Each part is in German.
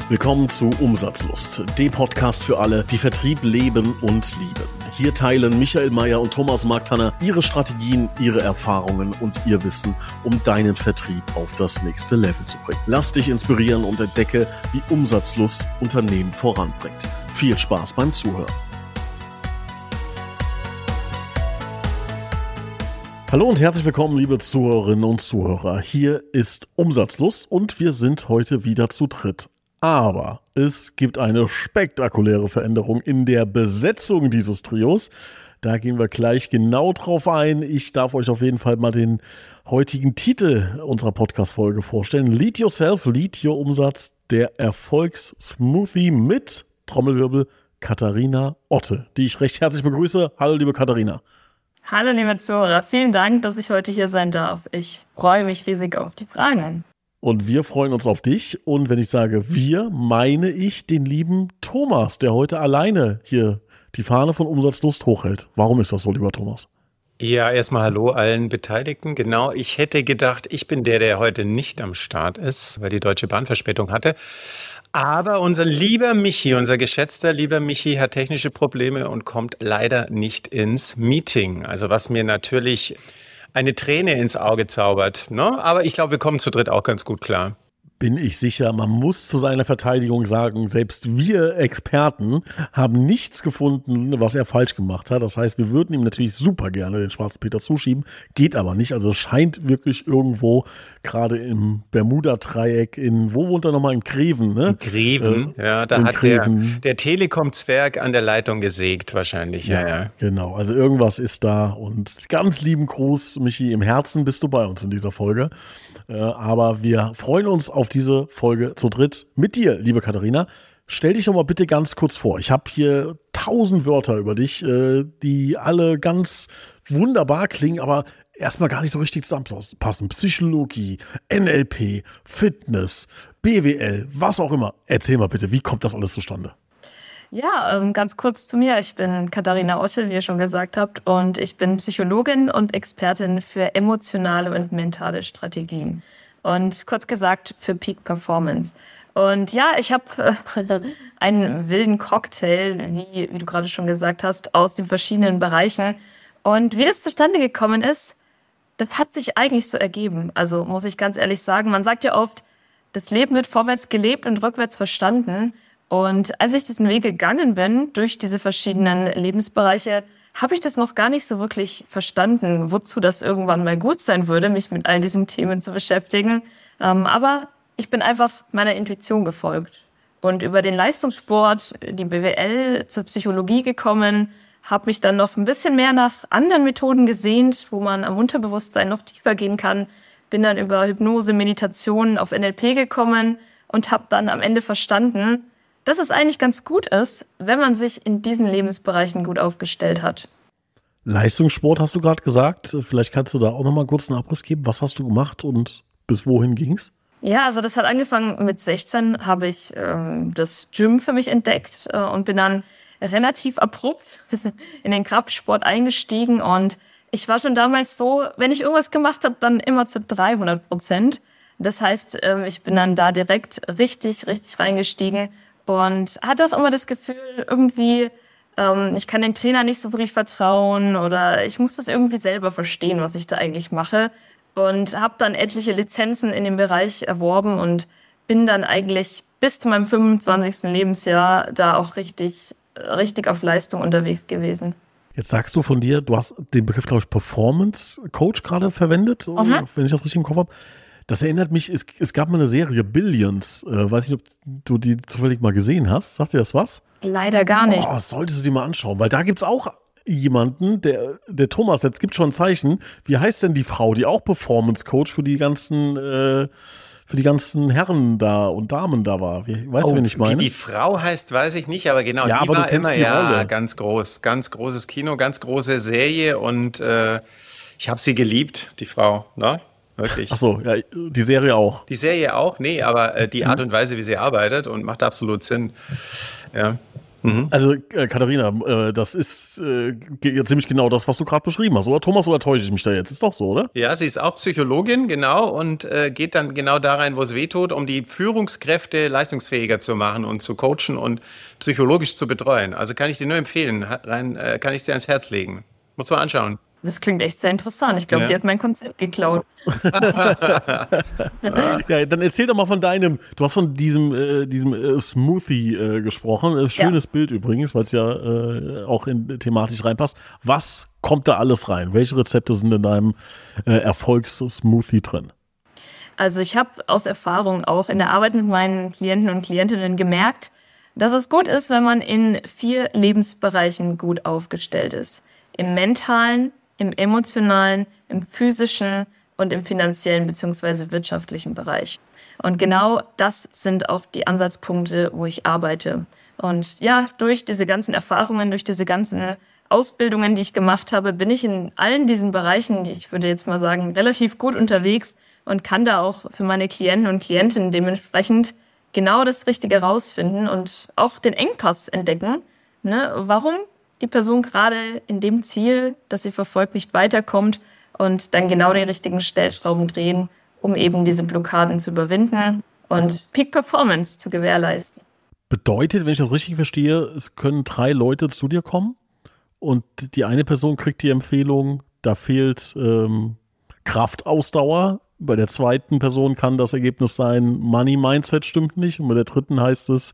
Willkommen zu Umsatzlust, dem Podcast für alle, die Vertrieb leben und lieben. Hier teilen Michael Mayer und Thomas Marktanner ihre Strategien, ihre Erfahrungen und ihr Wissen, um deinen Vertrieb auf das nächste Level zu bringen. Lass dich inspirieren und entdecke, wie Umsatzlust Unternehmen voranbringt. Viel Spaß beim Zuhören. Hallo und herzlich willkommen, liebe Zuhörerinnen und Zuhörer. Hier ist Umsatzlust und wir sind heute wieder zu dritt. Aber es gibt eine spektakuläre Veränderung in der Besetzung dieses Trios. Da gehen wir gleich genau drauf ein. Ich darf euch auf jeden Fall mal den heutigen Titel unserer Podcast-Folge vorstellen. Lead Yourself, Lead Your Umsatz, der Erfolgs-Smoothie mit, Trommelwirbel, Katharina Otte, die ich recht herzlich begrüße. Hallo, liebe Katharina. Hallo, liebe Zuhörer. Vielen Dank, dass ich heute hier sein darf. Ich freue mich riesig auf die Fragen. Und wir freuen uns auf dich. Und wenn ich sage wir, meine ich den lieben Thomas, der heute alleine hier die Fahne von Umsatzlust hochhält. Warum ist das so, lieber Thomas? Ja, erstmal hallo allen Beteiligten. Genau, ich hätte gedacht, ich bin der heute nicht am Start ist, weil die Deutsche Bahn Verspätung hatte. Aber unser lieber Michi, unser geschätzter lieber Michi hat technische Probleme und kommt leider nicht ins Meeting. Also was mir natürlich eine Träne ins Auge zaubert, ne? Aber ich glaube, wir kommen zu dritt auch ganz gut klar. Bin ich sicher. Man muss zu seiner Verteidigung sagen, selbst wir Experten haben nichts gefunden, was er falsch gemacht hat. Das heißt, wir würden ihm natürlich super gerne den Schwarzen Peter zuschieben, geht aber nicht. Also es scheint wirklich irgendwo, gerade im Bermuda-Dreieck, wo wohnt er nochmal? In Greven, ne? In Greven, ja, da hat der Telekom-Zwerg an der Leitung gesägt wahrscheinlich. Ja. Genau, also irgendwas ist da und ganz lieben Gruß, Michi, im Herzen bist du bei uns in dieser Folge. Aber wir freuen uns auf diese Folge zu dritt mit dir, liebe Katharina. Stell dich doch mal bitte ganz kurz vor. Ich habe hier 1000 Wörter über dich, die alle ganz wunderbar klingen, aber erstmal gar nicht so richtig zusammenpassen. Psychologie, NLP, Fitness, BWL, was auch immer. Erzähl mal bitte, wie kommt das alles zustande? Ja, ganz kurz zu mir. Ich bin Katharina Otte, wie ihr schon gesagt habt, und ich bin Psychologin und Expertin für emotionale und mentale Strategien. Und kurz gesagt für Peak Performance. Und ja, ich habe einen wilden Cocktail, wie du gerade schon gesagt hast, aus den verschiedenen Bereichen. Und wie das zustande gekommen ist, das hat sich eigentlich so ergeben. Also muss ich ganz ehrlich sagen, man sagt ja oft, das Leben wird vorwärts gelebt und rückwärts verstanden. Und als ich diesen Weg gegangen bin, durch diese verschiedenen Lebensbereiche, habe ich das noch gar nicht so wirklich verstanden, wozu das irgendwann mal gut sein würde, mich mit all diesen Themen zu beschäftigen. Aber ich bin einfach meiner Intuition gefolgt. Und über den Leistungssport, die BWL, zur Psychologie gekommen, habe mich dann noch ein bisschen mehr nach anderen Methoden gesehnt, wo man am Unterbewusstsein noch tiefer gehen kann. Bin dann über Hypnose, Meditation auf NLP gekommen und habe dann am Ende verstanden, dass es eigentlich ganz gut ist, wenn man sich in diesen Lebensbereichen gut aufgestellt hat. Leistungssport hast du gerade gesagt. Vielleicht kannst du da auch noch mal kurz einen Abriss geben. Was hast du gemacht und bis wohin ging's? Ja, also das hat angefangen mit 16, habe ich das Gym für mich entdeckt und bin dann relativ abrupt in den Kraftsport eingestiegen. Und ich war schon damals so, wenn ich irgendwas gemacht habe, dann immer zu 300%. Das heißt, ich bin dann da direkt richtig reingestiegen. Und hatte auch immer das Gefühl, irgendwie, ich kann den Trainer nicht so wirklich vertrauen oder ich muss das irgendwie selber verstehen, was ich da eigentlich mache. Und habe dann etliche Lizenzen in dem Bereich erworben und bin dann eigentlich bis zu meinem 25. Lebensjahr da auch richtig auf Leistung unterwegs gewesen. Jetzt sagst du von dir, du hast den Begriff, glaube ich, Performance Coach gerade verwendet, wenn ich das richtig im Kopf habe. Das erinnert mich, es gab mal eine Serie, Billions. Weiß nicht, ob du die zufällig mal gesehen hast. Sagt dir das was? Leider gar nicht. Oh, das solltest du dir mal anschauen, weil da gibt es auch jemanden, der Thomas, jetzt gibt schon ein Zeichen. Wie heißt denn die Frau, die auch Performance Coach für die ganzen Herren da und Damen da war? Weißt du, wen ich meine? Wie die Frau heißt, weiß ich nicht, aber genau, ja, die aber war du kennst immer die Rolle. Ganz großes Kino, ganz große Serie und ich habe sie geliebt, die Frau, ne? Wirklich. Ach so, ja, die Serie auch. Die Serie auch? Nee, aber die Art und Weise, wie sie arbeitet und macht absolut Sinn. Ja. Also, Katharina, das ist ziemlich genau das, was du gerade beschrieben hast, oder Thomas, oder täusche ich mich da jetzt? Ist doch so, oder? Ja, sie ist auch Psychologin, genau, und geht dann genau da rein, wo es weh tut, um die Führungskräfte leistungsfähiger zu machen und zu coachen und psychologisch zu betreuen. Also kann ich dir nur empfehlen, kann ich dir ans Herz legen. Muss man anschauen. Das klingt echt sehr interessant. Ich glaube, die hat mein Konzept geklaut. Ja, dann erzähl doch mal von du hast von diesem Smoothie gesprochen. Schönes Bild übrigens, weil es ja auch thematisch reinpasst. Was kommt da alles rein? Welche Rezepte sind in deinem Erfolgs-Smoothie drin? Also ich habe aus Erfahrung auch in der Arbeit mit meinen Klienten und Klientinnen gemerkt, dass es gut ist, wenn man in 4 Lebensbereichen gut aufgestellt ist. Im mentalen, im emotionalen, im physischen und im finanziellen bzw. wirtschaftlichen Bereich. Und genau das sind auch die Ansatzpunkte, wo ich arbeite. Und ja, durch diese ganzen Erfahrungen, durch diese ganzen Ausbildungen, die ich gemacht habe, bin ich in allen diesen Bereichen, ich würde jetzt mal sagen, relativ gut unterwegs und kann da auch für meine Klienten und Klientinnen dementsprechend genau das Richtige rausfinden und auch den Engpass entdecken. Ne? Warum die Person gerade in dem Ziel, das sie verfolgt, nicht weiterkommt und dann genau die richtigen Stellschrauben drehen, um eben diese Blockaden zu überwinden und Peak Performance zu gewährleisten. Bedeutet, wenn ich das richtig verstehe, es können 3 Leute zu dir kommen und die eine Person kriegt die Empfehlung, da fehlt Kraftausdauer. Bei der zweiten Person kann das Ergebnis sein, Money-Mindset stimmt nicht. Und bei der dritten heißt es,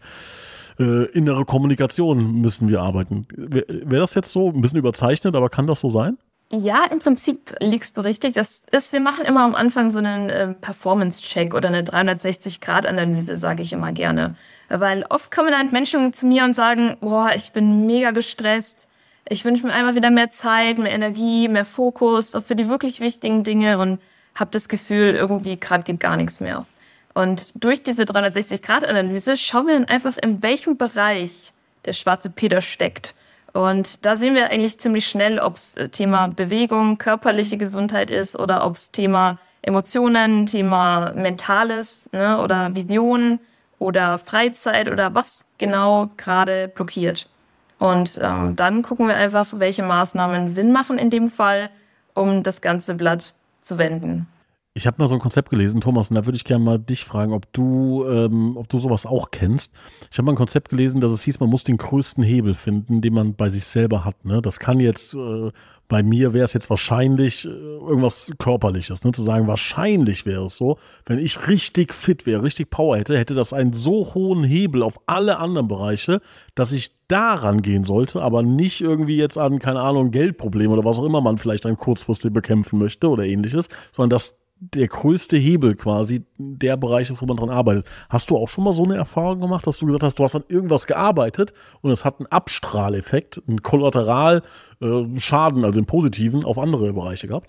innere Kommunikation müssen wir arbeiten. Wäre das jetzt so ein bisschen überzeichnet, aber kann das so sein? Ja, im Prinzip liegst du richtig. Wir machen immer am Anfang so einen Performance-Check oder eine 360-Grad-Analyse, sage ich immer gerne. Weil oft kommen dann Menschen zu mir und sagen, boah, ich bin mega gestresst. Ich wünsche mir einfach wieder mehr Zeit, mehr Energie, mehr Fokus auch für die wirklich wichtigen Dinge und habe das Gefühl, irgendwie gerade geht gar nichts mehr. Und durch diese 360-Grad-Analyse schauen wir dann einfach, in welchem Bereich der schwarze Peter steckt. Und da sehen wir eigentlich ziemlich schnell, ob es Thema Bewegung, körperliche Gesundheit ist oder ob es Thema Emotionen, Thema Mentales, ne, oder Vision oder Freizeit oder was genau gerade blockiert. Und dann gucken wir einfach, welche Maßnahmen Sinn machen in dem Fall, um das ganze Blatt zu wenden. Ich habe mal so ein Konzept gelesen, Thomas, und da würde ich gerne mal dich fragen, ob du sowas auch kennst. Ich habe mal ein Konzept gelesen, dass es hieß, man muss den größten Hebel finden, den man bei sich selber hat. Ne? Das kann jetzt, bei mir wäre es jetzt wahrscheinlich irgendwas Körperliches, ne? Zu sagen, wahrscheinlich wäre es so, wenn ich richtig fit wäre, richtig Power hätte das einen so hohen Hebel auf alle anderen Bereiche, dass ich daran gehen sollte, aber nicht irgendwie jetzt an, keine Ahnung, Geldprobleme oder was auch immer man vielleicht dann kurzfristig bekämpfen möchte oder ähnliches, sondern dass der größte Hebel quasi der Bereich ist, wo man dran arbeitet. Hast du auch schon mal so eine Erfahrung gemacht, dass du gesagt hast, du hast an irgendwas gearbeitet und es hat einen Abstrahleffekt, einen Kollateralschaden, also einen positiven, auf andere Bereiche gehabt?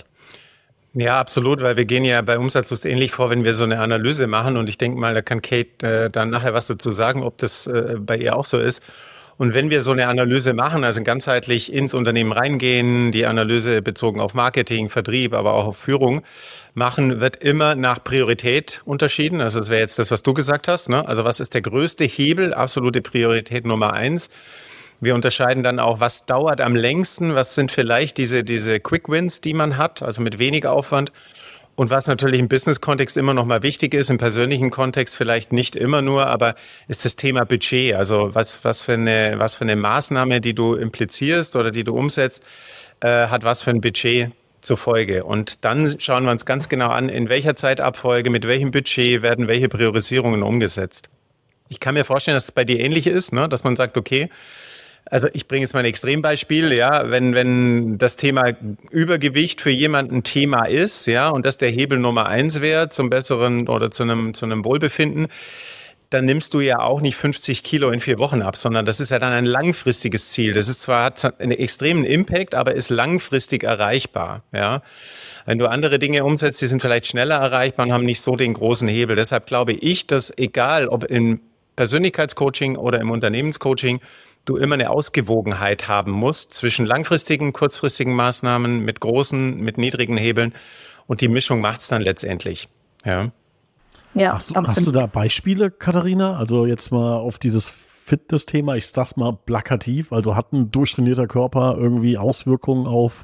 Ja, absolut, weil wir gehen ja bei Umsatzlust ähnlich vor, wenn wir so eine Analyse machen und ich denke mal, da kann Kate dann nachher was dazu sagen, ob das bei ihr auch so ist. Und wenn wir so eine Analyse machen, also ganzheitlich ins Unternehmen reingehen, die Analyse bezogen auf Marketing, Vertrieb, aber auch auf Führung machen, wird immer nach Priorität unterschieden. Also das wäre jetzt das, was du gesagt hast, ne? Also was ist der größte Hebel, absolute Priorität Nummer 1. Wir unterscheiden dann auch, was dauert am längsten, was sind vielleicht diese Quick Wins, die man hat, also mit weniger Aufwand. Und was natürlich im Business-Kontext immer noch mal wichtig ist, im persönlichen Kontext vielleicht nicht immer nur, aber ist das Thema Budget. Also was für eine Maßnahme, die du implizierst oder die du umsetzt, hat was für ein Budget zur Folge. Und dann schauen wir uns ganz genau an, in welcher Zeitabfolge, mit welchem Budget werden welche Priorisierungen umgesetzt. Ich kann mir vorstellen, dass es bei dir ähnlich ist, ne? Dass man sagt, okay, also ich bringe jetzt mal ein Extrembeispiel, ja, wenn das Thema Übergewicht für jemanden ein Thema ist, ja, und das der Hebel Nummer 1 wäre zum besseren oder zu einem Wohlbefinden, dann nimmst du ja auch nicht 50 Kilo in 4 Wochen ab, sondern das ist ja dann ein langfristiges Ziel. Das ist zwar, hat einen extremen Impact, aber ist langfristig erreichbar, ja. Wenn du andere Dinge umsetzt, die sind vielleicht schneller erreichbar und haben nicht so den großen Hebel. Deshalb glaube ich, dass egal, ob im Persönlichkeitscoaching oder im Unternehmenscoaching, du immer eine Ausgewogenheit haben musst zwischen langfristigen, kurzfristigen Maßnahmen mit großen, mit niedrigen Hebeln und die Mischung macht es dann letztendlich. Ja. Ja, hast du da Beispiele, Katharina? Also jetzt mal auf dieses Fitness-Thema, ich sag's mal plakativ, also hat ein durchtrainierter Körper irgendwie Auswirkungen auf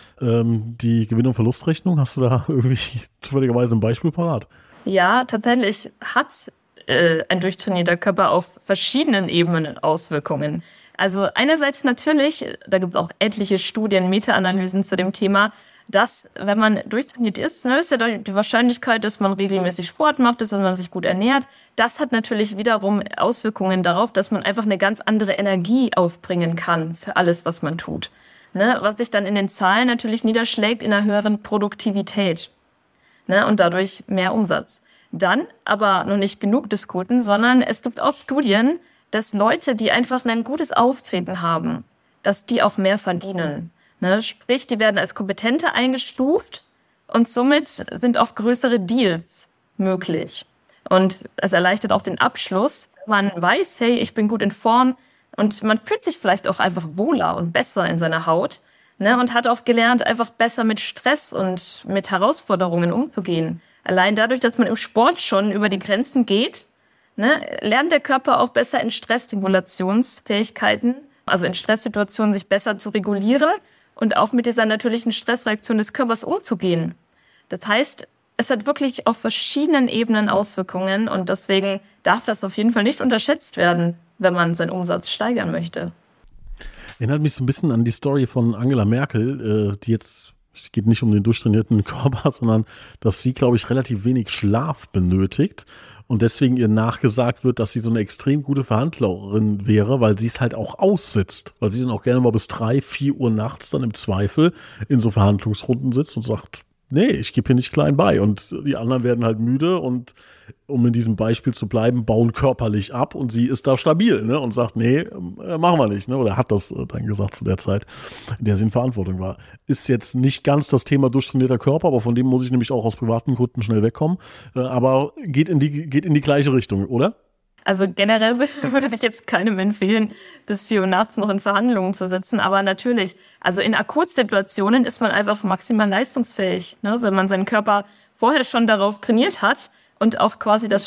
die Gewinn- und Verlustrechnung? Hast du da irgendwie zufälligerweise ein Beispiel parat? Ja, tatsächlich hat ein durchtrainierter Körper auf verschiedenen Ebenen Auswirkungen. Also einerseits natürlich, da gibt es auch etliche Studien, Meta-Analysen zu dem Thema, dass, wenn man durchtrainiert ist, ne, ist ja die Wahrscheinlichkeit, dass man regelmäßig Sport macht, dass man sich gut ernährt. Das hat natürlich wiederum Auswirkungen darauf, dass man einfach eine ganz andere Energie aufbringen kann für alles, was man tut. Ne, was sich dann in den Zahlen natürlich niederschlägt in einer höheren Produktivität. Ne, und dadurch mehr Umsatz. Dann aber noch nicht genug des Guten, sondern es gibt auch Studien, dass Leute, die einfach ein gutes Auftreten haben, dass die auch mehr verdienen. Ne? Sprich, die werden als kompetenter eingestuft und somit sind auch größere Deals möglich. Und es erleichtert auch den Abschluss. Man weiß, hey, ich bin gut in Form und man fühlt sich vielleicht auch einfach wohler und besser in seiner Haut, ne? Und hat auch gelernt, einfach besser mit Stress und mit Herausforderungen umzugehen. Allein dadurch, dass man im Sport schon über die Grenzen geht, ne, lernt der Körper auch besser in Stressregulationsfähigkeiten, also in Stresssituationen sich besser zu regulieren und auch mit dieser natürlichen Stressreaktion des Körpers umzugehen. Das heißt, es hat wirklich auf verschiedenen Ebenen Auswirkungen und deswegen darf das auf jeden Fall nicht unterschätzt werden, wenn man seinen Umsatz steigern möchte. Erinnert mich so ein bisschen an die Story von Angela Merkel, die jetzt, es geht nicht um den durchtrainierten Körper, sondern dass sie, glaube ich, relativ wenig Schlaf benötigt und deswegen ihr nachgesagt wird, dass sie so eine extrem gute Verhandlerin wäre, weil sie es halt auch aussitzt, weil sie dann auch gerne mal bis 3, 4 Uhr nachts dann im Zweifel in so Verhandlungsrunden sitzt und sagt, nee, ich gebe hier nicht klein bei. Und die anderen werden halt müde und, um in diesem Beispiel zu bleiben, bauen körperlich ab und sie ist da stabil, ne? Und sagt, nee, machen wir nicht, ne? Oder hat das dann gesagt zu der Zeit, in der sie in Verantwortung war. Ist jetzt nicht ganz das Thema durchtrainierter Körper, aber von dem muss ich nämlich auch aus privaten Gründen schnell wegkommen. Aber geht in die gleiche Richtung, oder? Also generell würde ich jetzt keinem empfehlen, bis 4 Uhr nachts noch in Verhandlungen zu sitzen. Aber natürlich, also in Akutsituationen ist man einfach maximal leistungsfähig, ne? Wenn man seinen Körper vorher schon darauf trainiert hat und auch quasi das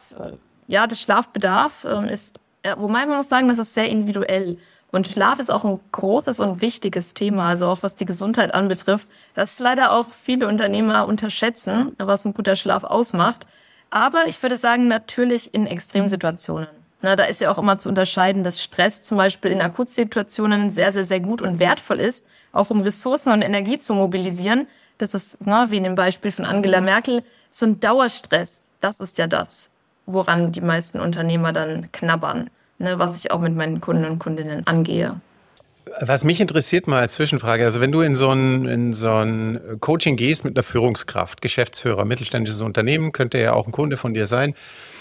Schlafbedarf ist, wobei man muss sagen, das ist sehr individuell. Und Schlaf ist auch ein großes und wichtiges Thema, also auch was die Gesundheit anbetrifft. Das leider auch viele Unternehmer unterschätzen, was ein guter Schlaf ausmacht. Aber ich würde sagen, natürlich in Extremsituationen. Na, da ist ja auch immer zu unterscheiden, dass Stress zum Beispiel in Akutsituationen sehr, sehr, sehr gut und wertvoll ist, auch um Ressourcen und Energie zu mobilisieren. Das ist, wie in dem Beispiel von Angela Merkel, so ein Dauerstress. Das ist ja das, woran die meisten Unternehmer dann knabbern, ne, was ich auch mit meinen Kunden und Kundinnen angehe. Was mich interessiert mal als Zwischenfrage, also wenn du in so ein Coaching gehst mit einer Führungskraft, Geschäftsführer, mittelständisches Unternehmen, könnte ja auch ein Kunde von dir sein.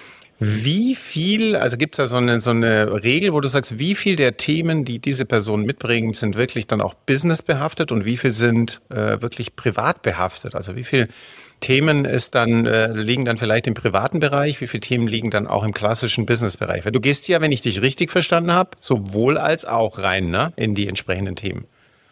Wie viel, also gibt es da so eine Regel, wo du sagst, wie viel der Themen, die diese Person mitbringen, sind wirklich dann auch businessbehaftet und wie viel sind wirklich privat behaftet? Also wie viel Themen liegen dann vielleicht im privaten Bereich, wie viele Themen liegen dann auch im klassischen Businessbereich? Weil du gehst ja, wenn ich dich richtig verstanden habe, sowohl als auch rein, ne, in die entsprechenden Themen.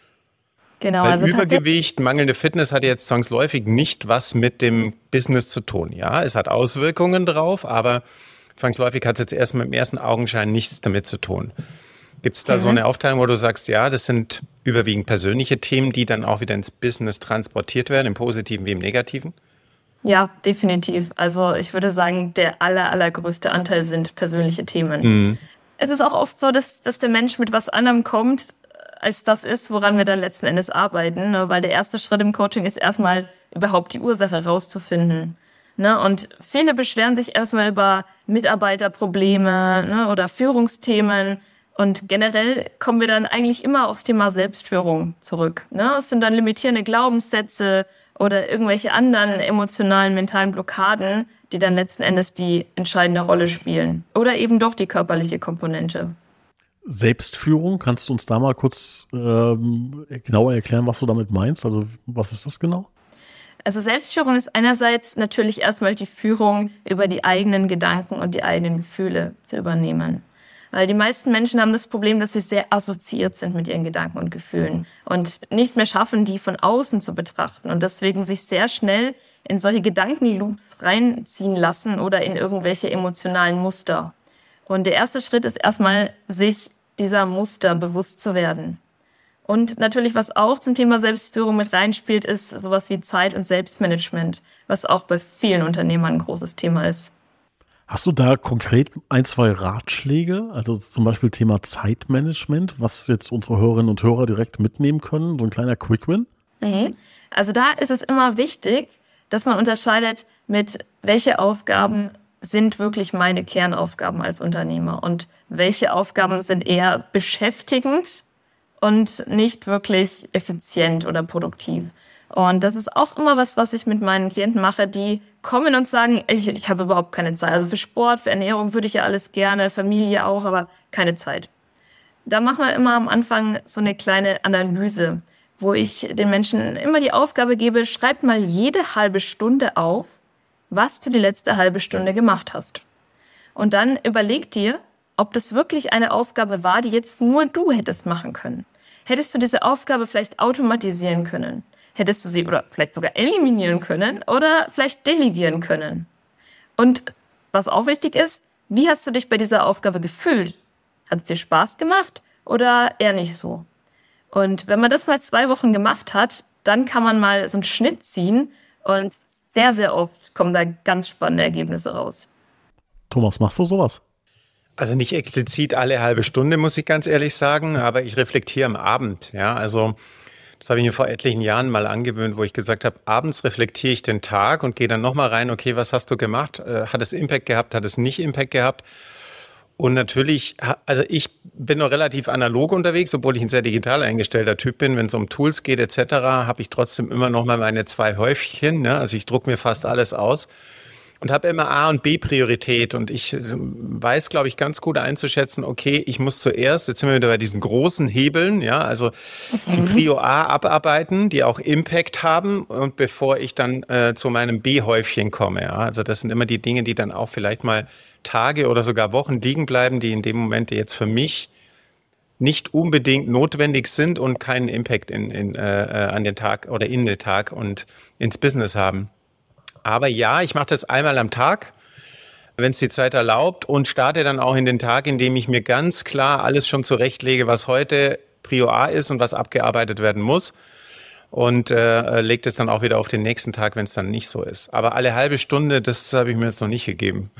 Genau, Weil also Übergewicht, mangelnde Fitness hat jetzt zwangsläufig nicht was mit dem Business zu tun. Ja, es hat Auswirkungen drauf, aber zwangsläufig hat es jetzt erstmal im ersten Augenschein nichts damit zu tun. Gibt es da so eine Aufteilung, wo du sagst, ja, das sind überwiegend persönliche Themen, die dann auch wieder ins Business transportiert werden, im Positiven wie im Negativen? Ja, definitiv. Also ich würde sagen, der allergrößte Anteil sind persönliche Themen. Mhm. Es ist auch oft so, dass der Mensch mit was anderem kommt, als das ist, woran wir dann letzten Endes arbeiten. Ne? Weil der erste Schritt im Coaching ist erstmal überhaupt die Ursache herauszufinden. Ne? Und viele beschweren sich erstmal über Mitarbeiterprobleme, ne, oder Führungsthemen. Und generell kommen wir dann eigentlich immer aufs Thema Selbstführung zurück. Ne? Es sind dann limitierende Glaubenssätze oder irgendwelche anderen emotionalen, mentalen Blockaden, die dann letzten Endes die entscheidende Rolle spielen. Oder eben doch die körperliche Komponente. Selbstführung, kannst du uns da mal kurz genauer erklären, was du damit meinst? Also was ist das genau? Also Selbstführung ist einerseits natürlich erstmal die Führung über die eigenen Gedanken und die eigenen Gefühle zu übernehmen. Weil die meisten Menschen haben das Problem, dass sie sehr assoziiert sind mit ihren Gedanken und Gefühlen und nicht mehr schaffen, die von außen zu betrachten und deswegen sich sehr schnell in solche Gedankenloops reinziehen lassen oder in irgendwelche emotionalen Muster. Und der erste Schritt ist erstmal, sich dieser Muster bewusst zu werden. Und natürlich, was auch zum Thema Selbstführung mit reinspielt, ist sowas wie Zeit- und Selbstmanagement, was auch bei vielen Unternehmern ein großes Thema ist. Hast du da konkret ein, zwei Ratschläge, also zum Beispiel Thema Zeitmanagement, was jetzt unsere Hörerinnen und Hörer direkt mitnehmen können, so ein kleiner Quick-Win? Also da ist es immer wichtig, dass man unterscheidet mit, welche Aufgaben sind wirklich meine Kernaufgaben als Unternehmer und welche Aufgaben sind eher beschäftigend und nicht wirklich effizient oder produktiv. Und das ist auch immer was ich mit meinen Klienten mache, die kommen und sagen, ich habe überhaupt keine Zeit. Also für Sport, für Ernährung würde ich ja alles gerne, Familie auch, aber keine Zeit. Da machen wir immer am Anfang so eine kleine Analyse, wo ich den Menschen immer die Aufgabe gebe, schreib mal jede halbe Stunde auf, was du die letzte halbe Stunde gemacht hast. Und dann überleg dir, ob das wirklich eine Aufgabe war, die jetzt nur du hättest machen können. Hättest du diese Aufgabe vielleicht automatisieren können? Hättest du sie oder vielleicht sogar eliminieren können oder vielleicht delegieren können? Und was auch wichtig ist, wie hast du dich bei dieser Aufgabe gefühlt? Hat es dir Spaß gemacht oder eher nicht so? Und wenn man das mal 2 Wochen gemacht hat, dann kann man mal so einen Schnitt ziehen und sehr, sehr oft kommen da ganz spannende Ergebnisse raus. Thomas, machst du sowas? Also nicht explizit alle halbe Stunde, muss ich ganz ehrlich sagen, aber ich reflektiere am Abend. Ja, also das habe ich mir vor etlichen Jahren mal angewöhnt, wo ich gesagt habe, abends reflektiere ich den Tag und gehe dann nochmal rein, okay, was hast du gemacht? Hat es Impact gehabt? Hat es nicht Impact gehabt? Und natürlich, also ich bin noch relativ analog unterwegs, obwohl ich ein sehr digital eingestellter Typ bin. Wenn es um Tools geht etc., habe ich trotzdem immer noch mal meine 2 Häufchen. Ne? Also ich drucke mir fast alles aus und habe immer A- und B-Priorität. Und ich weiß, glaube ich, ganz gut einzuschätzen, okay, ich muss zuerst, jetzt sind wir wieder bei diesen großen Hebeln, ja, also die Prio A abarbeiten, die auch Impact haben und bevor ich dann zu meinem B-Häufchen komme. Ja? Also das sind immer die Dinge, die dann auch vielleicht mal Tage oder sogar Wochen liegen bleiben, die in dem Moment jetzt für mich nicht unbedingt notwendig sind und keinen Impact an den Tag oder in den Tag und ins Business haben. Aber ja, ich mache das einmal am Tag, wenn es die Zeit erlaubt und starte dann auch in den Tag, indem ich mir ganz klar alles schon zurechtlege, was heute Prio A ist und was abgearbeitet werden muss. Und lege das dann auch wieder auf den nächsten Tag, wenn es dann nicht so ist. Aber alle halbe Stunde, das habe ich mir jetzt noch nicht gegeben.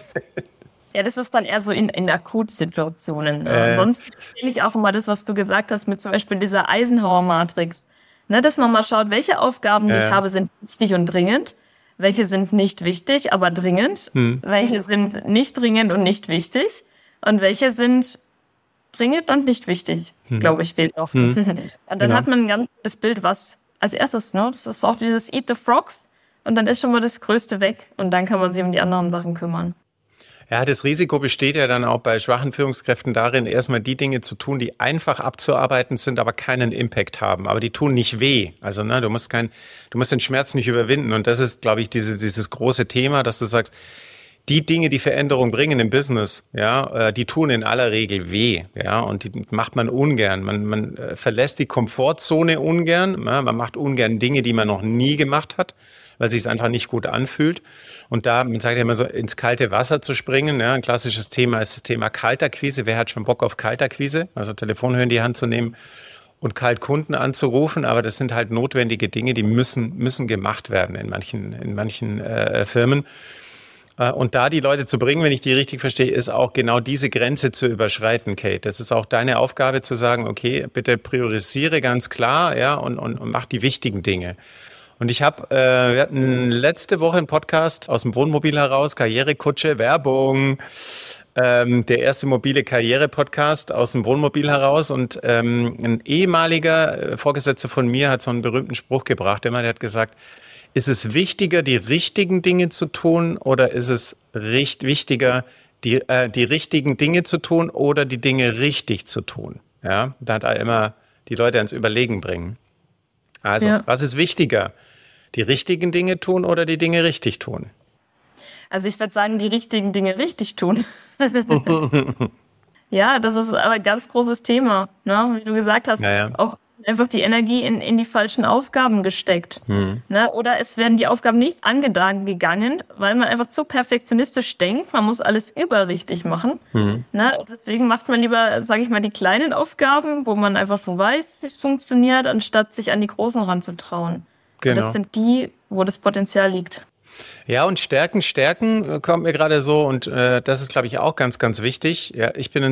Ja, das ist dann eher so in Akutsituationen. Ansonsten empfehle ich auch immer das, was du gesagt hast, mit zum Beispiel dieser Eisenhower-Matrix. Ne, dass man mal schaut, welche Aufgaben, die ich habe, sind wichtig und dringend. Welche sind nicht wichtig, aber dringend. Welche sind nicht dringend und nicht wichtig. Und welche sind dringend und nicht wichtig, glaube ich, fehlt oft. Und dann hat man ein ganz gutes Bild, was als erstes, ne? Das ist auch dieses Eat the Frogs. Und dann ist schon mal das Größte weg. Und dann kann man sich um die anderen Sachen kümmern. Ja, das Risiko besteht ja dann auch bei schwachen Führungskräften darin, erstmal die Dinge zu tun, die einfach abzuarbeiten sind, aber keinen Impact haben. Aber die tun nicht weh. Also ne, du musst den Schmerz nicht überwinden. Und das ist, glaube ich, dieses große Thema, dass du sagst, die Dinge, die Veränderung bringen im Business, ja, die tun in aller Regel weh, ja, und die macht man ungern. Man verlässt die Komfortzone ungern, ja, man macht ungern Dinge, die man noch nie gemacht hat, weil sich es einfach nicht gut anfühlt. Und da, man sagt ja immer so, ins kalte Wasser zu springen, ja, ein klassisches Thema ist das Thema Kaltakquise. Wer hat schon Bock auf Kaltakquise? Also Telefonhörer in die Hand zu nehmen und kalt Kunden anzurufen, aber das sind halt notwendige Dinge, die müssen gemacht werden in manchen Firmen. Und da die Leute zu bringen, wenn ich die richtig verstehe, ist auch genau diese Grenze zu überschreiten, Kate. Das ist auch deine Aufgabe zu sagen, okay, bitte priorisiere ganz klar, ja, und mach die wichtigen Dinge. Und wir hatten letzte Woche einen Podcast aus dem Wohnmobil heraus, Karrierekutsche, Werbung, der erste mobile Karriere-Podcast aus dem Wohnmobil heraus. Und ein ehemaliger Vorgesetzter von mir hat so einen berühmten Spruch gebracht, der hat gesagt, ist es wichtiger, die richtigen Dinge zu tun oder ist es wichtiger, die richtigen Dinge zu tun oder die Dinge richtig zu tun? Ja, da hat er immer die Leute ans Überlegen bringen. Also, was ist wichtiger? Die richtigen Dinge tun oder die Dinge richtig tun? Also ich würde sagen, die richtigen Dinge richtig tun. Ja, das ist aber ein ganz großes Thema. Ne? Wie du gesagt hast, auch einfach die Energie in die falschen Aufgaben gesteckt. Ne? Oder es werden die Aufgaben nicht angegangen, weil man einfach zu perfektionistisch denkt, man muss alles überrichtig machen. Ne? Deswegen macht man lieber, sage ich mal, die kleinen Aufgaben, wo man einfach schon weiß, wie es funktioniert, anstatt sich an die großen ranzutrauen. Genau. Das sind die, wo das Potenzial liegt. Ja, und Stärken kommt mir gerade so und das ist, glaube ich, auch ganz, ganz wichtig. Ja, ich bin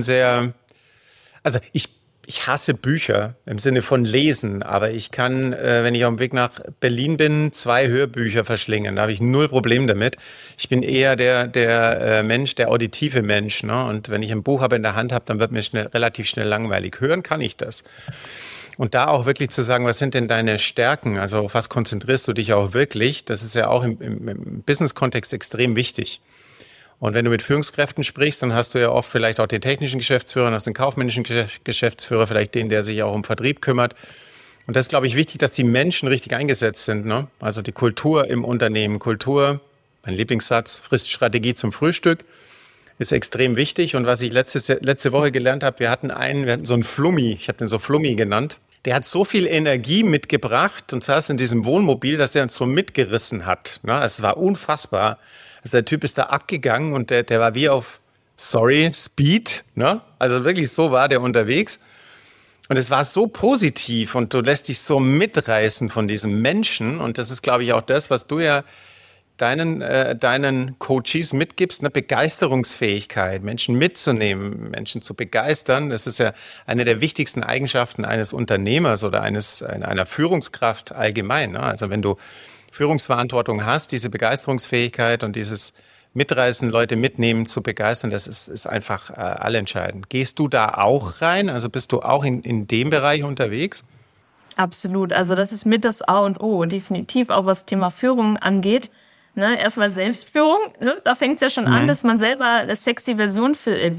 ich hasse Bücher im Sinne von Lesen, aber ich kann, wenn ich auf dem Weg nach Berlin bin, 2 Hörbücher verschlingen. Da habe ich 0 Problem damit. Ich bin eher der Mensch, der auditive Mensch. Ne? Und wenn ich ein Buch in der Hand habe, dann wird mir relativ schnell langweilig. Hören kann ich das. Und da auch wirklich zu sagen, was sind denn deine Stärken? Also auf was konzentrierst du dich auch wirklich? Das ist ja auch im Business-Kontext extrem wichtig. Und wenn du mit Führungskräften sprichst, dann hast du ja oft vielleicht auch den technischen Geschäftsführer, hast den kaufmännischen Geschäftsführer, vielleicht den, der sich auch um Vertrieb kümmert. Und das ist, glaube ich, wichtig, dass die Menschen richtig eingesetzt sind. Ne? Also die Kultur im Unternehmen. Kultur, mein Lieblingssatz, frisst Strategie zum Frühstück, ist extrem wichtig. Und was ich letzte Woche gelernt habe, wir hatten so einen Flummi, ich habe den so Flummi genannt. Der hat so viel Energie mitgebracht und saß in diesem Wohnmobil, dass der uns so mitgerissen hat. Ne? Es war unfassbar. Also der Typ ist da abgegangen und der war wie auf, Speed. Ne? Also wirklich so war der unterwegs. Und es war so positiv und du lässt dich so mitreißen von diesem Menschen. Und das ist, glaube ich, auch das, was du ja deinen Coaches mitgibst, eine Begeisterungsfähigkeit, Menschen mitzunehmen, Menschen zu begeistern. Das ist ja eine der wichtigsten Eigenschaften eines Unternehmers oder einer Führungskraft allgemein. Ne? Also wenn du Führungsverantwortung hast, diese Begeisterungsfähigkeit und dieses Mitreißen, Leute mitnehmen, zu begeistern, das ist einfach allentscheidend. Gehst du da auch rein? Also bist du auch in dem Bereich unterwegs? Absolut. Also das ist mit das A und O. Definitiv auch was Thema Führung angeht. Ne, erstmal Selbstführung, ne, da fängt es ja schon an, dass man selber eine sexy Vision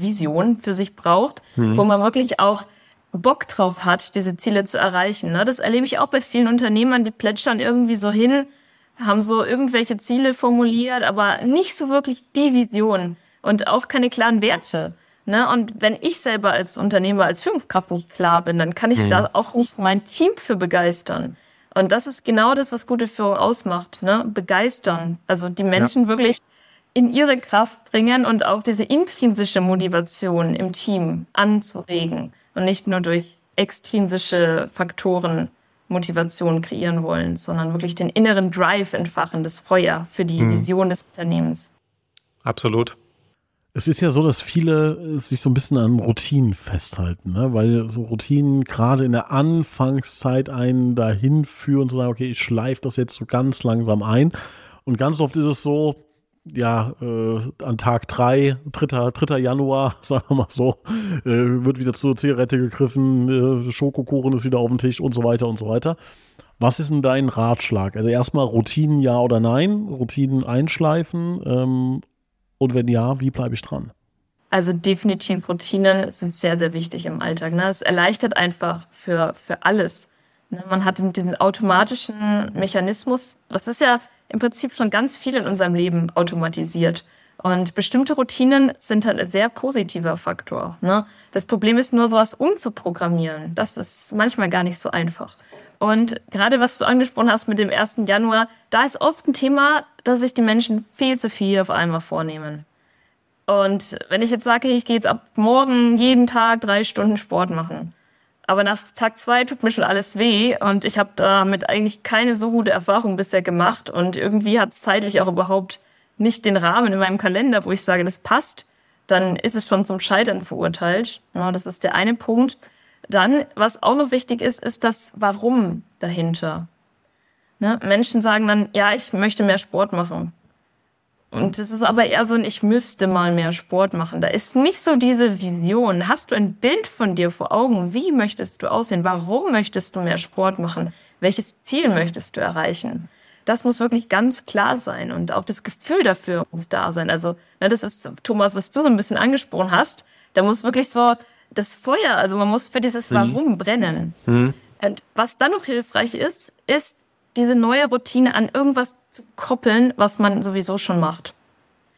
für sich braucht, wo man wirklich auch Bock drauf hat, diese Ziele zu erreichen. Ne? Das erlebe ich auch bei vielen Unternehmern, die plätschern irgendwie so hin, haben so irgendwelche Ziele formuliert, aber nicht so wirklich die Vision und auch keine klaren Werte. Ne? Und wenn ich selber als Unternehmer, als Führungskraft nicht klar bin, dann kann ich da auch nicht mein Team für begeistern. Und das ist genau das, was gute Führung ausmacht, ne? Begeistern. Also die Menschen wirklich in ihre Kraft bringen und auch diese intrinsische Motivation im Team anzuregen und nicht nur durch extrinsische Faktoren Motivation kreieren wollen, sondern wirklich den inneren Drive entfachen, das Feuer für die Vision des Unternehmens. Absolut. Es ist ja so, dass viele sich so ein bisschen an Routinen festhalten, ne? Weil so Routinen gerade in der Anfangszeit einen dahin führen, zu sagen, okay, ich schleife das jetzt so ganz langsam ein. Und ganz oft ist es so, ja, an Tag 3, 3. Januar, sagen wir mal so, wird wieder zur Zigarette gegriffen, Schokokuchen ist wieder auf dem Tisch und so weiter und so weiter. Was ist denn dein Ratschlag? Also erstmal Routinen ja oder nein, Routinen einschleifen, und wenn ja, wie bleibe ich dran? Also definitiv Routinen sind sehr, sehr wichtig im Alltag. Ne? Es erleichtert einfach für alles. Ne? Man hat diesen automatischen Mechanismus. Das ist ja im Prinzip schon ganz viel in unserem Leben automatisiert. Und bestimmte Routinen sind halt ein sehr positiver Faktor. Ne? Das Problem ist nur, sowas umzuprogrammieren. Das ist manchmal gar nicht so einfach. Und gerade was du angesprochen hast mit dem 1. Januar, da ist oft ein Thema, dass sich die Menschen viel zu viel auf einmal vornehmen. Und wenn ich jetzt sage, ich gehe jetzt ab morgen jeden Tag 3 Stunden Sport machen, aber nach Tag 2 tut mir schon alles weh und ich habe damit eigentlich keine so gute Erfahrung bisher gemacht und irgendwie hat es zeitlich auch überhaupt nicht den Rahmen in meinem Kalender, wo ich sage, das passt, dann ist es schon zum Scheitern verurteilt. Ja, das ist der eine Punkt. Dann, was auch noch wichtig ist, ist das Warum dahinter. Ne? Menschen sagen dann, ja, ich möchte mehr Sport machen. Und das ist aber eher so ein, ich müsste mal mehr Sport machen. Da ist nicht so diese Vision. Hast du ein Bild von dir vor Augen? Wie möchtest du aussehen? Warum möchtest du mehr Sport machen? Welches Ziel möchtest du erreichen? Das muss wirklich ganz klar sein und auch das Gefühl dafür muss da sein. Also, ne, das ist, Thomas, was du so ein bisschen angesprochen hast. Da muss wirklich so das Feuer, also man muss für dieses Warum brennen. Und was dann noch hilfreich ist diese neue Routine an irgendwas zu koppeln, was man sowieso schon macht.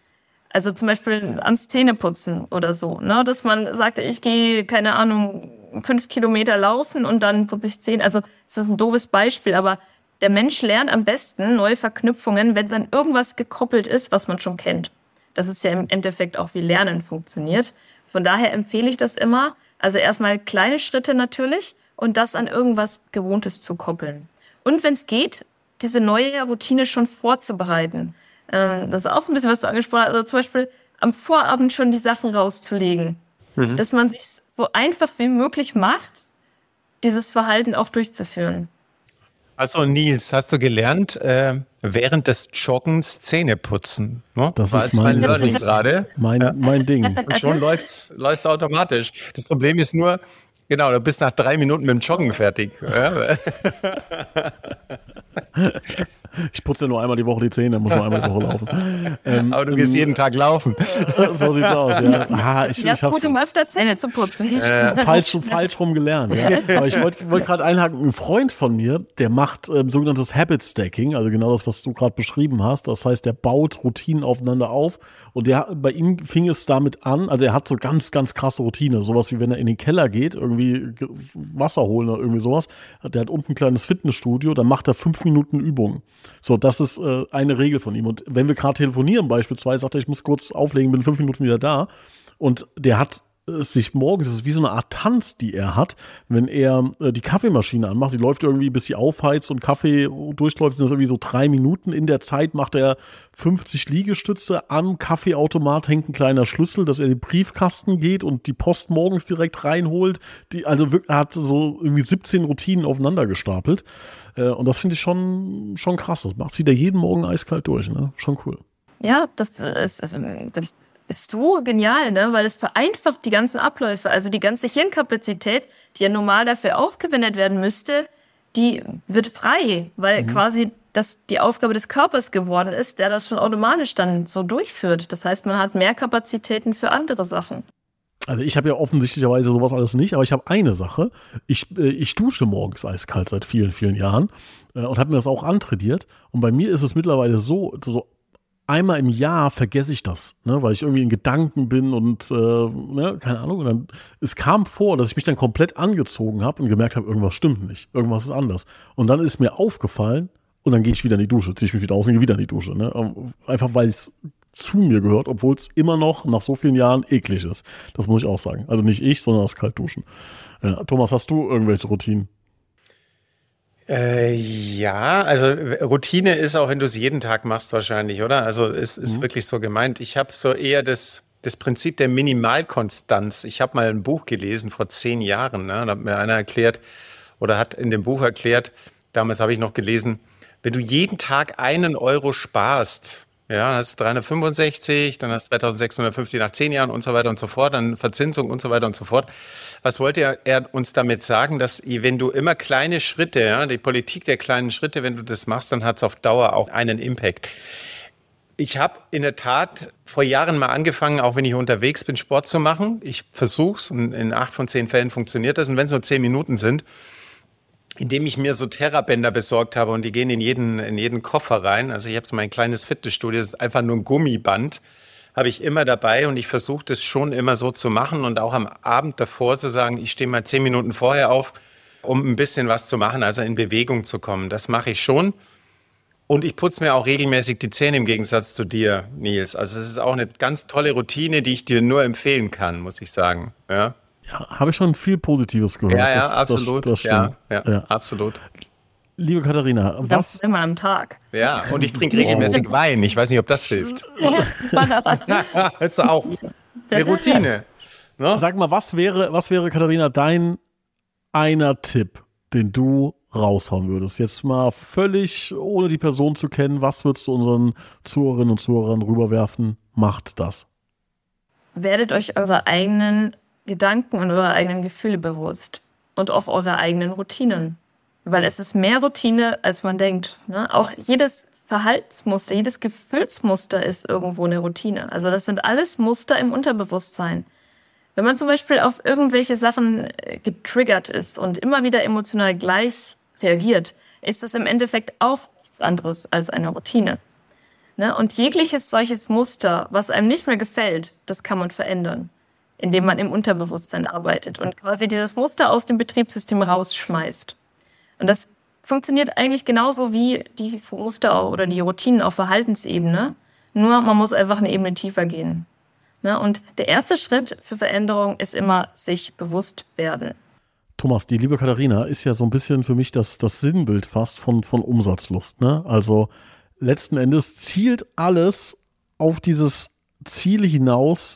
Also zum Beispiel ans Zähneputzen oder so, ne? Dass man sagt, ich gehe, keine Ahnung, 5 Kilometer laufen und dann putze ich Zähne. Also das ist ein doofes Beispiel, aber der Mensch lernt am besten neue Verknüpfungen, wenn es an irgendwas gekoppelt ist, was man schon kennt. Das ist ja im Endeffekt auch, wie Lernen funktioniert. Von daher empfehle ich das immer. Also erstmal kleine Schritte natürlich und das an irgendwas Gewohntes zu koppeln. Und wenn es geht, diese neue Routine schon vorzubereiten. Das ist auch ein bisschen, was du angesprochen hast. Also zum Beispiel am Vorabend schon die Sachen rauszulegen. Dass man sich so einfach wie möglich macht, dieses Verhalten auch durchzuführen. Also Nils, hast du gelernt, während des Joggens Zähne putzen? Ne? Das war ist jetzt mein Learning gerade. Mein Ding. Und schon läuft's automatisch. Das Problem ist nur, genau, du bist nach 3 Minuten mit dem Joggen fertig. Ja. Ich putze ja nur einmal die Woche die Zähne, muss nur einmal die Woche laufen. Aber du gehst jeden Tag laufen. So sieht's aus, ja. Ich ist gut, um öfter Zähne zu putzen. falsch rum gelernt. Ja. Aber ich wollte gerade einhaken, ein Freund von mir, der macht sogenanntes Habit Stacking, also genau das, was du gerade beschrieben hast. Das heißt, der baut Routinen aufeinander auf und bei ihm fing es damit an, also er hat so ganz, ganz krasse Routine, sowas wie wenn er in den Keller geht, irgendwie Wasser holen oder irgendwie sowas. Der hat unten ein kleines Fitnessstudio, dann macht er 5 Minuten Übungen. So, das ist eine Regel von ihm. Und wenn wir gerade telefonieren beispielsweise, sagt er, ich muss kurz auflegen, bin 5 Minuten wieder da. Und der hat sich morgens, das ist wie so eine Art Tanz, die er hat, wenn er die Kaffeemaschine anmacht, die läuft irgendwie, bis sie aufheizt und Kaffee durchläuft, sind das irgendwie so 3 Minuten. In der Zeit macht er 50 Liegestütze, am Kaffeeautomat hängt ein kleiner Schlüssel, dass er in den Briefkasten geht und die Post morgens direkt reinholt. Er hat so irgendwie 17 Routinen aufeinander gestapelt. Und das finde ich schon krass. Das zieht er jeden Morgen eiskalt durch, ne? Schon cool. Ja, das ist so genial, ne? Weil es vereinfacht die ganzen Abläufe. Also die ganze Hirnkapazität, die ja normal dafür aufgewendet werden müsste, die wird frei, weil quasi das die Aufgabe des Körpers geworden ist, der das schon automatisch dann so durchführt. Das heißt, man hat mehr Kapazitäten für andere Sachen. Also ich habe ja offensichtlicherweise sowas alles nicht, aber ich habe eine Sache. Ich dusche morgens eiskalt seit vielen, vielen Jahren und habe mir das auch antrainiert. Und bei mir ist es mittlerweile so einmal im Jahr vergesse ich das, ne, weil ich irgendwie in Gedanken bin und keine Ahnung. Und dann, es kam vor, dass ich mich dann komplett angezogen habe und gemerkt habe, irgendwas stimmt nicht, irgendwas ist anders. Und dann ist mir aufgefallen und dann gehe ich wieder in die Dusche, ziehe ich mich wieder aus und gehe wieder in die Dusche. Ne? Einfach weil es zu mir gehört, obwohl es immer noch nach so vielen Jahren eklig ist. Das muss ich auch sagen. Also nicht ich, sondern das Kaltduschen. Thomas, hast du irgendwelche Routinen? Ja, also Routine ist auch, wenn du es jeden Tag machst wahrscheinlich, oder? Also es ist wirklich so gemeint. Ich habe so eher das Prinzip der Minimalkonstanz. Ich habe mal ein Buch gelesen vor 10 Jahren. Ne? Da hat mir einer erklärt oder hat in dem Buch erklärt, damals habe ich noch gelesen, wenn du jeden Tag 1 Euro sparst, ja, dann hast du 365, dann hast du 3650 nach 10 Jahren und so weiter und so fort, dann Verzinsung und so weiter und so fort. Was wollte er uns damit sagen? Dass wenn du immer kleine Schritte, ja, die Politik der kleinen Schritte, wenn du das machst, dann hat es auf Dauer auch einen Impact. Ich habe in der Tat vor Jahren mal angefangen, auch wenn ich unterwegs bin, Sport zu machen. Ich versuche es und in 8 von 10 Fällen funktioniert das. Und wenn es nur 10 Minuten sind, indem ich mir so Therabänder besorgt habe und die gehen in jeden Koffer rein. Also ich habe so mein kleines Fitnessstudio, das ist einfach nur ein Gummiband, habe ich immer dabei und ich versuche das schon immer so zu machen und auch am Abend davor zu sagen, ich stehe mal 10 Minuten vorher auf, um ein bisschen was zu machen, also in Bewegung zu kommen. Das mache ich schon und ich putze mir auch regelmäßig die Zähne im Gegensatz zu dir, Nils. Also es ist auch eine ganz tolle Routine, die ich dir nur empfehlen kann, muss ich sagen, ja. Ja, habe ich schon viel Positives gehört. Ja, absolut. Das ja, absolut. Liebe Katharina, das ist immer am Tag. Ja, und ich trinke regelmäßig Wein. Ich weiß nicht, ob das hilft. Das ist auch eine Routine. Ne? Sag mal, was wäre, Katharina, dein einer Tipp, den du raushauen würdest? Jetzt mal völlig ohne die Person zu kennen, was würdest du unseren Zuhörerinnen und Zuhörern rüberwerfen? Macht das. Werdet euch eure eigenen Gedanken und eure eigenen Gefühle bewusst und auch eure eigenen Routinen. Weil es ist mehr Routine, als man denkt. Ne? Auch jedes Verhaltensmuster, jedes Gefühlsmuster ist irgendwo eine Routine. Also das sind alles Muster im Unterbewusstsein. Wenn man zum Beispiel auf irgendwelche Sachen getriggert ist und immer wieder emotional gleich reagiert, ist das im Endeffekt auch nichts anderes als eine Routine. Ne? Und jegliches solches Muster, was einem nicht mehr gefällt, das kann man verändern. indem man im Unterbewusstsein arbeitet und quasi dieses Muster aus dem Betriebssystem rausschmeißt. Und das funktioniert eigentlich genauso wie die Muster oder die Routinen auf Verhaltensebene, nur man muss einfach eine Ebene tiefer gehen. Ne? Und der erste Schritt für Veränderung ist immer sich bewusst werden. Thomas, die liebe Katharina ist ja so ein bisschen für mich das Sinnbild fast von Umsatzlust. Ne? Also letzten Endes zielt alles auf dieses Ziel hinaus,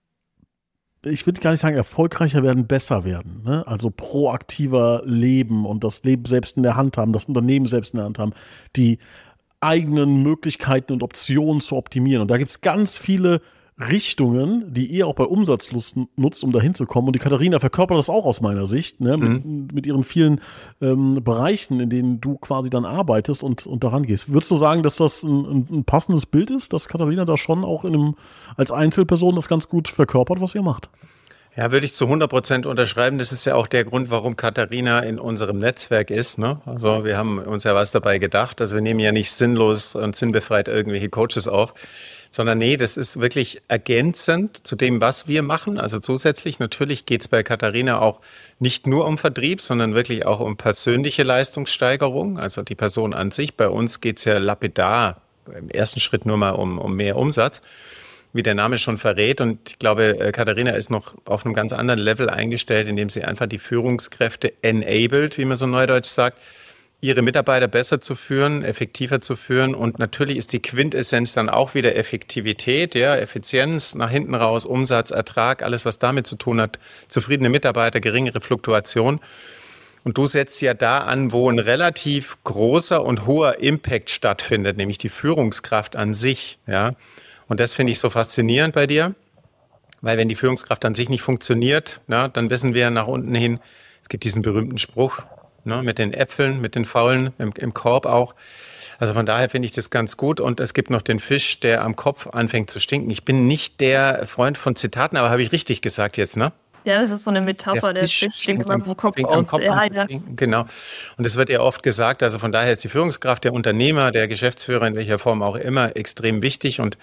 ich würde gar nicht sagen erfolgreicher werden, besser werden. Ne? Also proaktiver leben und das Leben selbst in der Hand haben, das Unternehmen selbst in der Hand haben, die eigenen Möglichkeiten und Optionen zu optimieren. Und da gibt es ganz viele Richtungen, die ihr auch bei Umsatzlust nutzt, um da hinzukommen. Und die Katharina verkörpert das auch aus meiner Sicht, ne? Mit ihren vielen Bereichen, in denen du quasi dann arbeitest und daran gehst. Würdest du sagen, dass das ein passendes Bild ist, dass Katharina da schon auch als Einzelperson das ganz gut verkörpert, was ihr macht? Ja, würde ich zu 100% unterschreiben. Das ist ja auch der Grund, warum Katharina in unserem Netzwerk ist. Ne? Also wir haben uns ja was dabei gedacht. Also wir nehmen ja nicht sinnlos und sinnbefreit irgendwelche Coaches auf, sondern nee, das ist wirklich ergänzend zu dem, was wir machen. Also zusätzlich, natürlich geht es bei Katharina auch nicht nur um Vertrieb, sondern wirklich auch um persönliche Leistungssteigerung, also die Person an sich. Bei uns geht es ja lapidar im ersten Schritt nur mal um mehr Umsatz, wie der Name schon verrät. Und ich glaube, Katharina ist noch auf einem ganz anderen Level eingestellt, indem sie einfach die Führungskräfte enabled, wie man so neudeutsch sagt, ihre Mitarbeiter besser zu führen, effektiver zu führen. Und natürlich ist die Quintessenz dann auch wieder Effektivität, ja, Effizienz nach hinten raus, Umsatz, Ertrag, alles, was damit zu tun hat, zufriedene Mitarbeiter, geringere Fluktuation. Und du setzt ja da an, wo ein relativ großer und hoher Impact stattfindet, nämlich die Führungskraft an sich, ja. Und das finde ich so faszinierend bei dir, weil wenn die Führungskraft an sich nicht funktioniert, na, dann wissen wir nach unten hin, es gibt diesen berühmten Spruch, ne, mit den Äpfeln, mit den Faulen im Korb auch. Also von daher finde ich das ganz gut. Und es gibt noch den Fisch, der am Kopf anfängt zu stinken. Ich bin nicht der Freund von Zitaten, aber habe ich richtig gesagt jetzt, ne? Ja, das ist so eine Metapher, der Fisch stinkt am Kopf aus. Genau. Und es wird ja oft gesagt, also von daher ist die Führungskraft, der Unternehmer, der Geschäftsführer, in welcher Form auch immer, extrem wichtig. Und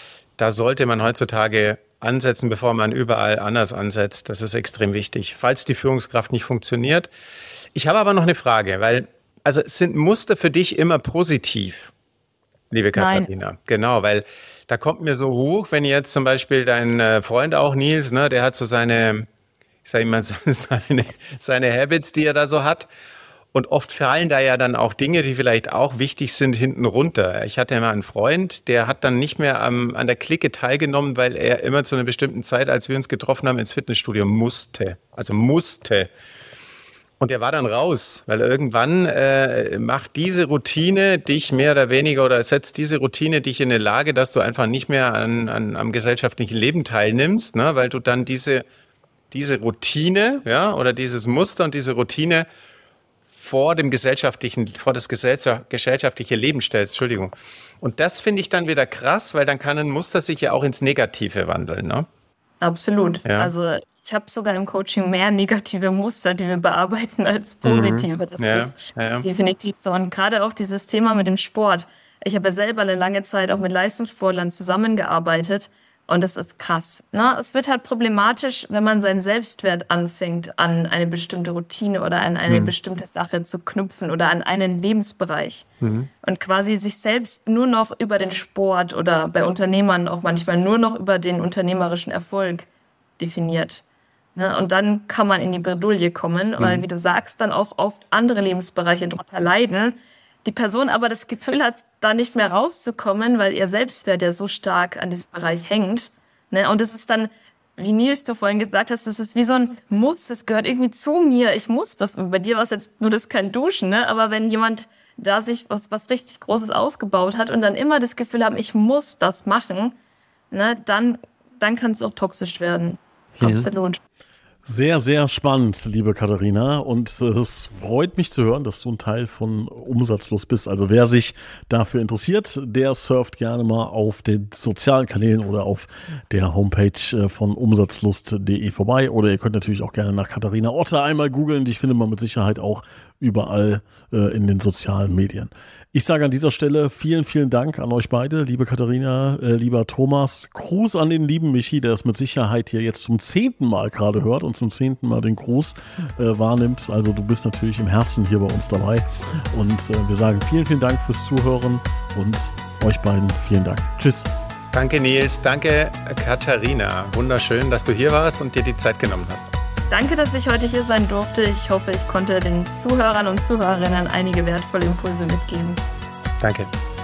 da sollte man heutzutage ansetzen, bevor man überall anders ansetzt. Das ist extrem wichtig, falls die Führungskraft nicht funktioniert. Ich habe aber noch eine Frage, weil, also sind Muster für dich immer positiv, liebe Katharina? Nein. Genau, weil da kommt mir so hoch, wenn jetzt zum Beispiel dein Freund auch, Nils, ne, der hat so seine, ich sage immer, seine Habits, die er da so hat. Und oft fallen da ja dann auch Dinge, die vielleicht auch wichtig sind, hinten runter. Ich hatte mal einen Freund, der hat dann nicht mehr an der Clique teilgenommen, weil er immer zu einer bestimmten Zeit, als wir uns getroffen haben, ins Fitnessstudio musste. Also musste. Und er war dann raus, weil irgendwann macht diese Routine dich mehr oder weniger oder setzt diese Routine dich in eine Lage, dass du einfach nicht mehr am gesellschaftlichen Leben teilnimmst, ne? Weil du dann diese Routine, ja, oder dieses Muster und diese Routine vor das gesellschaftliche Leben stellst, Entschuldigung. Und das finde ich dann wieder krass, weil dann kann ein Muster sich ja auch ins Negative wandeln, ne? Absolut. Ja. Also ich habe sogar im Coaching mehr negative Muster, die wir bearbeiten, als positive. Das ist definitiv so. Und gerade auch dieses Thema mit dem Sport. Ich habe ja selber eine lange Zeit auch mit Leistungssportlern zusammengearbeitet. Und das ist krass. Ne? Es wird halt problematisch, wenn man seinen Selbstwert anfängt, an eine bestimmte Routine oder an eine bestimmte Sache zu knüpfen oder an einen Lebensbereich. Und quasi sich selbst nur noch über den Sport oder bei Unternehmern auch manchmal nur noch über den unternehmerischen Erfolg definiert. Ne? Und dann kann man in die Bredouille kommen, weil, wie du sagst, dann auch oft andere Lebensbereiche darunter leiden. Die Person aber das Gefühl hat, da nicht mehr rauszukommen, weil ihr Selbstwert ja so stark an diesem Bereich hängt. Ne? Und das ist dann, wie Nils du vorhin gesagt hast, das ist wie so ein Muss, das gehört irgendwie zu mir, ich muss das. Und bei dir war es jetzt nur das kein Duschen, ne? Aber wenn jemand da sich was richtig Großes aufgebaut hat und dann immer das Gefühl haben, ich muss das machen, ne? Dann kann es auch toxisch werden. Ja. Absolut. Sehr, sehr spannend, liebe Katharina. Und es freut mich zu hören, dass du ein Teil von Umsatzlust bist. Also wer sich dafür interessiert, der surft gerne mal auf den sozialen Kanälen oder auf der Homepage von umsatzlust.de vorbei. Oder ihr könnt natürlich auch gerne nach Katharina Otte einmal googeln. Die findet man mit Sicherheit auch überall in den sozialen Medien. Ich sage an dieser Stelle vielen, vielen Dank an euch beide, liebe Katharina, lieber Thomas. Gruß an den lieben Michi, der es mit Sicherheit hier jetzt zum 10. Mal gerade hört und zum 10. Mal den Gruß wahrnimmt. Also du bist natürlich im Herzen hier bei uns dabei. Und wir sagen vielen, vielen Dank fürs Zuhören und euch beiden vielen Dank. Tschüss. Danke Nils, danke Katharina. Wunderschön, dass du hier warst und dir die Zeit genommen hast. Danke, dass ich heute hier sein durfte. Ich hoffe, ich konnte den Zuhörern und Zuhörerinnen einige wertvolle Impulse mitgeben. Danke.